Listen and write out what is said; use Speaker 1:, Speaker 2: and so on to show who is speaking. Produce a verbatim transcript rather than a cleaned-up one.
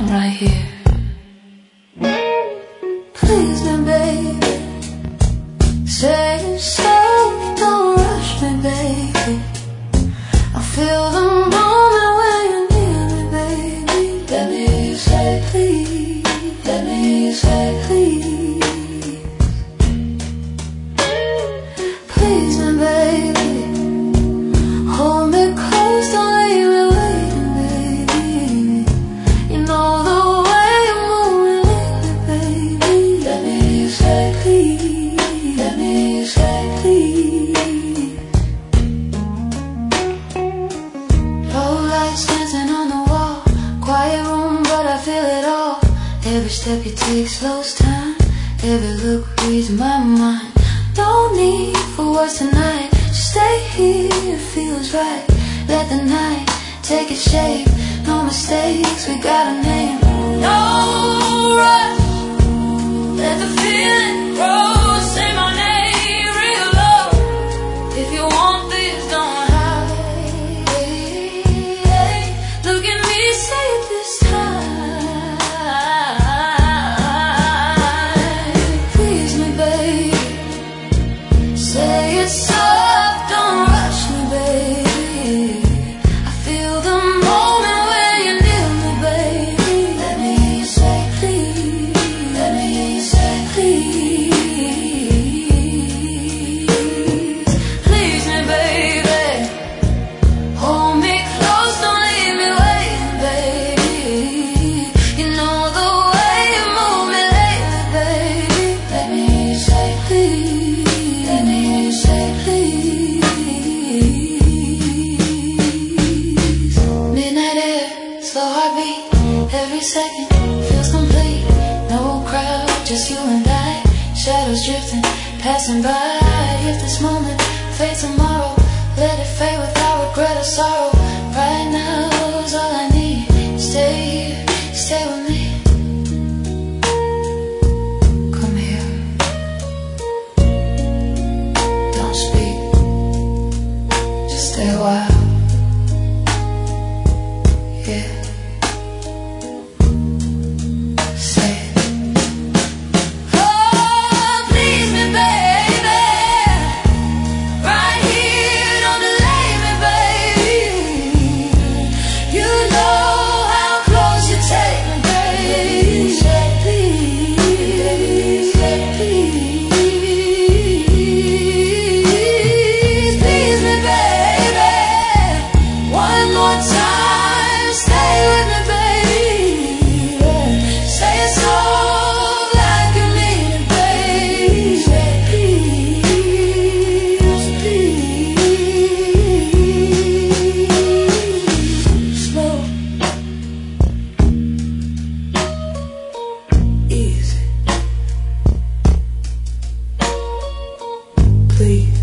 Speaker 1: I'm right here. Please me, baby. Say it slow, don't rush me, baby. I feel the moment when you need me, baby. Let me say please, let me say please. Please me, baby. Hold me close, don't leave me waiting, baby. You know the way you move me lately, baby. Let me say please, let me say please. Low lights dancing on the wall, quiet room but I feel it all. Every step you take slows time, every look reads my mind. No need for words tonight, just stay here, it feels right. Let the night take its shape, no mistakes, we got a name. No rush, let the feeling grow. Say my name real low, if you want this, don't hide. Look at me, say it this time. Please me, baby. Say it soft, don't rush me, baby. I feel the moment when you near me, baby. Let me say please, let me say please. Please me, baby. Hold me close, don't leave me waiting, baby. You know the way you move me lately, baby. Let me say please, let me say please. Midnight air, slow heartbeat, every second feels complete. No crowd, just you and I, shadows drifting, passing by. If this moment fades tomorrow, let it fade without regret or sorrow. Right now is all I need. Stay here, stay with me. Come here, don't speak, just stay a while. Yeah, say it. Oh, please me, baby. Right here, don't delay me, baby. You know how close you take me, baby. Say please, say please. Please me, baby. One more time, stay with me, baby. Say it soft like you mean it, baby. Say please, please. Slow, easy, please.